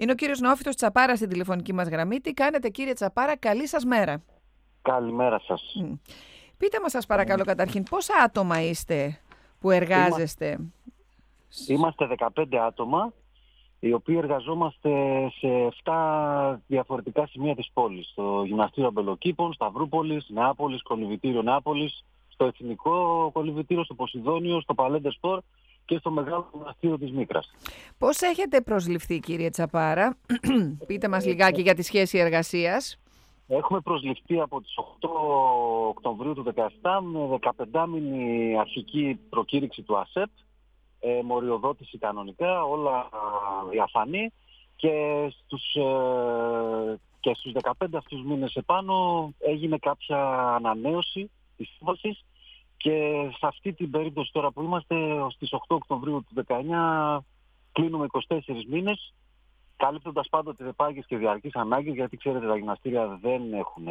Είναι ο κύριος Νεόφυτος Τσαπάρας στην τηλεφωνική μας γραμμή. Τι κάνετε, κύριε Τσαπάρα? Καλή σας μέρα. Καλημέρα σας. Πείτε μας, σας παρακαλώ, καταρχήν, πόσα άτομα είστε που εργάζεστε? Είμαστε 15 άτομα, οι οποίοι εργαζόμαστε σε 7 διαφορετικά σημεία της πόλης. Στο Γυμναστήριο Αμπελοκήπων, Σταυρούπολης, Νεάπολης, Κολυμβητήριο Νεάπολης, στο Εθνικό Κολυμβητήριο, στο Ποσειδόνιο, στο Παλέντερ Σπορ και στο Μεγάλο Γυμναστήριο της Μίκρας. Πώς έχετε προσληφθεί, κύριε Τσαπάρα? Πείτε μας λιγάκι για τη σχέση εργασίας. Έχουμε προσληφθεί από τις 8 Οκτωβρίου του 2017 με 15μηνη αρχική προκήρυξη του ΑΣΕΠ, μοριοδότηση κανονικά, όλα διαφανή, και στους 15 αυτούς μήνες επάνω έγινε κάποια ανανέωση της σύμβασης, και σε αυτή την περίπτωση τώρα που είμαστε, στις 8 Οκτωβρίου του 2019, κλείνουμε 24 μήνες, καλύπτοντας πάντοτε επάγγες και διαρκείς ανάγκες, γιατί ξέρετε τα γυμναστήρια δεν έχουν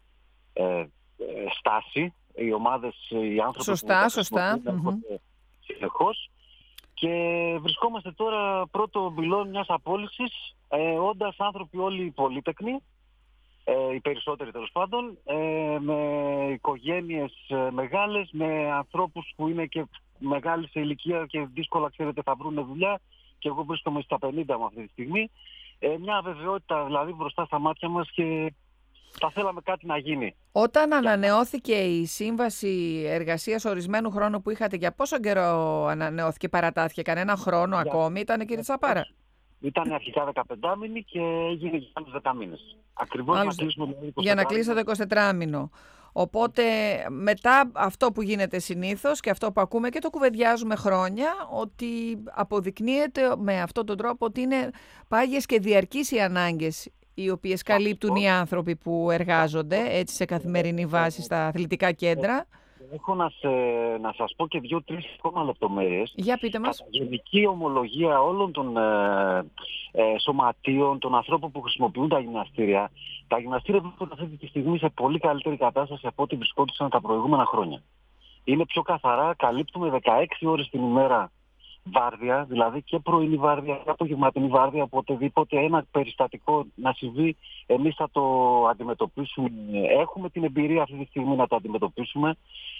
στάση. Οι ομάδες, οι άνθρωποι σωστά. συνεχώς. Και βρισκόμαστε τώρα πρώτο πυλόν μιας απόλυσης, όντας άνθρωποι όλοι πολύτεκνοι, οι περισσότεροι τέλος πάντων, με οικογένειες μεγάλες, με ανθρώπους που είναι και μεγάλοι σε ηλικία και δύσκολα, ξέρετε, θα βρουν δουλειά, και εγώ βρίσκομαι στα 50 μου αυτή τη στιγμή. Μια αβεβαιότητα δηλαδή μπροστά στα μάτια μας, και θα θέλαμε κάτι να γίνει. Όταν ανανεώθηκε η σύμβαση εργασίας ορισμένου χρόνου που είχατε, για πόσο καιρό ανανεώθηκε, παρατάθηκε κανένα χρόνο ακόμη, ήταν, κύριε Τσαπάρα? Ήταν αρχικά 15 μήνη και έγινε για άλλους 10 μήνες. Ακριβώς για να κλείσω το 24 μήνο. Οπότε μετά αυτό που γίνεται συνήθως και αυτό που ακούμε και το κουβεντιάζουμε χρόνια, ότι αποδεικνύεται με αυτόν τον τρόπο ότι είναι πάγιες και διαρκείς οι ανάγκες οι οποίες καλύπτουν οι άνθρωποι που εργάζονται έτσι σε καθημερινή βάση στα αθλητικά κέντρα. Έχω να σας πω και 2-3 ακόμα λεπτομέρειες. Για πείτε μας. Κατά γενική ομολογία όλων των σωματείων, των ανθρώπων που χρησιμοποιούν τα γυμναστήρια βρίσκονται αυτή τη στιγμή σε πολύ καλύτερη κατάσταση από ό,τι βρισκόντουσαν τα προηγούμενα χρόνια. Είναι πιο καθαρά, καλύπτουμε 16 ώρες την ημέρα βάρδια, δηλαδή και πρωινή βάρδια και απογευματινή βάρδια, οποτεδήποτε ένα περιστατικό να συμβεί, εμείς θα το αντιμετωπίσουμε. Έχουμε την εμπειρία αυτή τη στιγμή να το αντιμετωπίσουμε,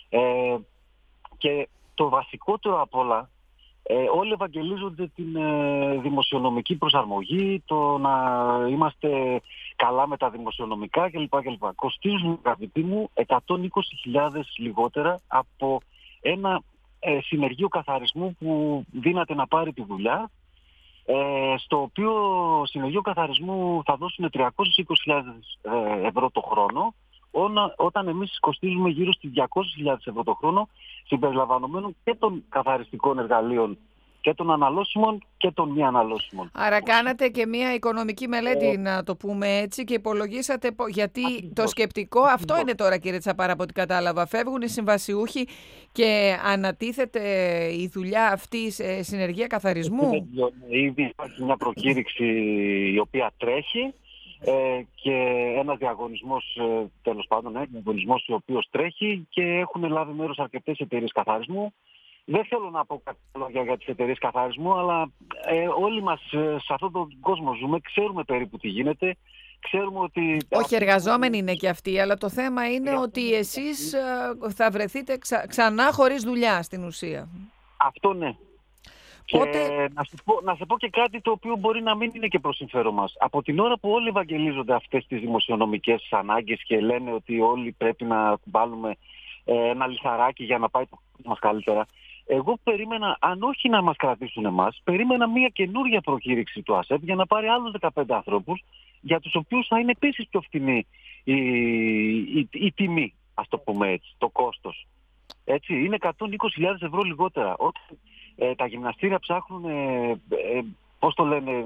και το βασικότερο απ' όλα, όλοι ευαγγελίζονται την δημοσιονομική προσαρμογή, το να είμαστε καλά με τα δημοσιονομικά κλπ. Κοστίζουν, αγαπητοί μου, 120.000 λιγότερα από ένα συνεργείο καθαρισμού που δύναται να πάρει τη δουλειά, στο οποίο συνεργείο καθαρισμού θα δώσουν 320.000 ευρώ το χρόνο, όταν εμείς κοστίζουμε γύρω στις 200.000 ευρώ το χρόνο, συμπεριλαμβανομένων και των καθαριστικών εργαλείων και των αναλώσιμων και των μη αναλώσιμων. Άρα κάνατε και μια οικονομική μελέτη, να το πούμε έτσι, και υπολογίσατε, γιατί το σκεπτικό αυτό είναι τώρα, κύριε Τσαπάρα, από ό,τι κατάλαβα. Φεύγουν οι συμβασιούχοι και ανατίθεται η δουλειά αυτή σε συνεργεία καθαρισμού. Ήδη υπάρχει μια προκήρυξη η οποία τρέχει, και ένας διαγωνισμός, τέλος πάντων, διαγωνισμός ο οποίος τρέχει, και έχουν λάβει μέρος αρκετές εταιρείες καθαρισμού. Δεν θέλω να πω κάτι λόγια για τις εταιρείες καθαρισμού, αλλά όλοι μας σε αυτόν τον κόσμο ζούμε, ξέρουμε περίπου τι γίνεται. Ξέρουμε ότι... Όχι, εργαζόμενοι είναι και αυτοί, αλλά το θέμα είναι ότι εσείς θα βρεθείτε ξανά χωρίς δουλειά στην ουσία. Αυτό ναι. Πότε... Και να σε πω και κάτι το οποίο μπορεί να μην είναι και προς συμφέρον μας. Από την ώρα που όλοι ευαγγελίζονται αυτές τις δημοσιονομικές ανάγκες και λένε ότι όλοι πρέπει να βάλουμε ένα λιθαράκι για να πάει το μας καλύτερα, εγώ περίμενα, αν όχι να μας κρατήσουν εμάς, περίμενα μια καινούργια προκήρυξη του ΑΣΕΠ για να πάρει άλλους 15 ανθρώπους, για τους οποίους θα είναι επίσης πιο φθηνή η τιμή, ας το πούμε έτσι, το κόστος. Έτσι, είναι 120.000 ευρώ λιγότερα. Όταν τα γυμναστήρια ψάχνουν, πώς το λένε,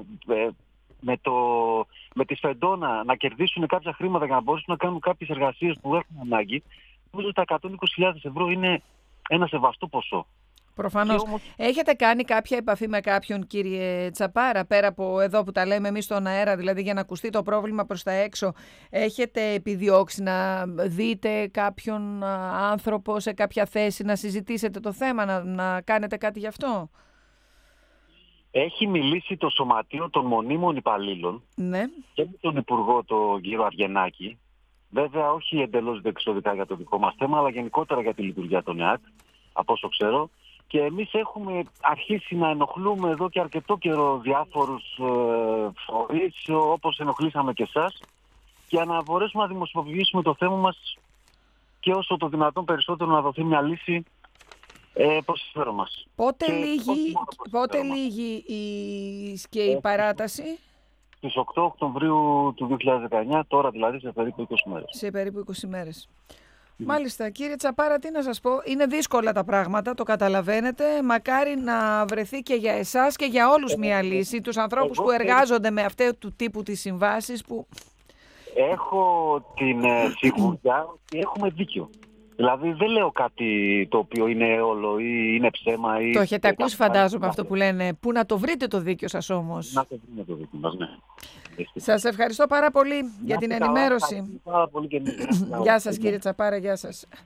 με τη σφεντόνα να κερδίσουν κάποια χρήματα για να μπορέσουν να κάνουν κάποιες εργασίες που έχουν ανάγκη, νομίζω ότι τα 120.000 ευρώ είναι ένα σεβαστό ποσό. Προφανώς. Έχετε κάνει κάποια επαφή με κάποιον, κύριε Τσαπάρα, πέρα από εδώ που τα λέμε εμείς στον αέρα, δηλαδή για να ακουστεί το πρόβλημα προς τα έξω? Έχετε επιδιώξει να δείτε κάποιον άνθρωπο σε κάποια θέση, να συζητήσετε το θέμα, να κάνετε κάτι γι' αυτό? Έχει μιλήσει το Σωματείο των Μονίμων Υπαλλήλων Ναι. και με τον Υπουργό, τον κύριο Αυγενάκη. Βέβαια, όχι εντελώς διεξοδικά για το δικό μας θέμα, αλλά γενικότερα για τη λειτουργία των ΕΑΚ, από όσο ξέρω. Και εμείς έχουμε αρχίσει να ενοχλούμε εδώ και αρκετό καιρό διάφορους φορείς, όπως ενοχλήσαμε και εσάς, για να μπορέσουμε να δημοσιοποιήσουμε το θέμα μας και όσο το δυνατόν περισσότερο να δοθεί μια λύση προς το συμφέρον μας. Πότε λύγει η παράταση? Στις 8 Οκτωβρίου του 2019, τώρα δηλαδή σε περίπου 20 μέρες. Σε περίπου 20 μέρες. Μάλιστα. Κύριε Τσαπάρα, τι να σας πω, είναι δύσκολα τα πράγματα, το καταλαβαίνετε. Μακάρι να βρεθεί και για εσάς και για όλους μια λύση, τους ανθρώπους που εργάζονται με αυτού του τύπου τις συμβάσεις που... Έχω την σιγουριά ότι έχουμε δίκιο. Δηλαδή δεν λέω κάτι το οποίο είναι όλο ή είναι ψέμα. Ή... Το έχετε ακούσει φαντάζομαι αυτό που λένε. Πού να το βρείτε το δίκιο σας όμως? Να το βρούμε το δίκιο μας, ναι. Σας ευχαριστώ πάρα πολύ για την ενημέρωση. Πάρα πολύ και Γεια σας κύριε Τσαπάρα, γεια σας.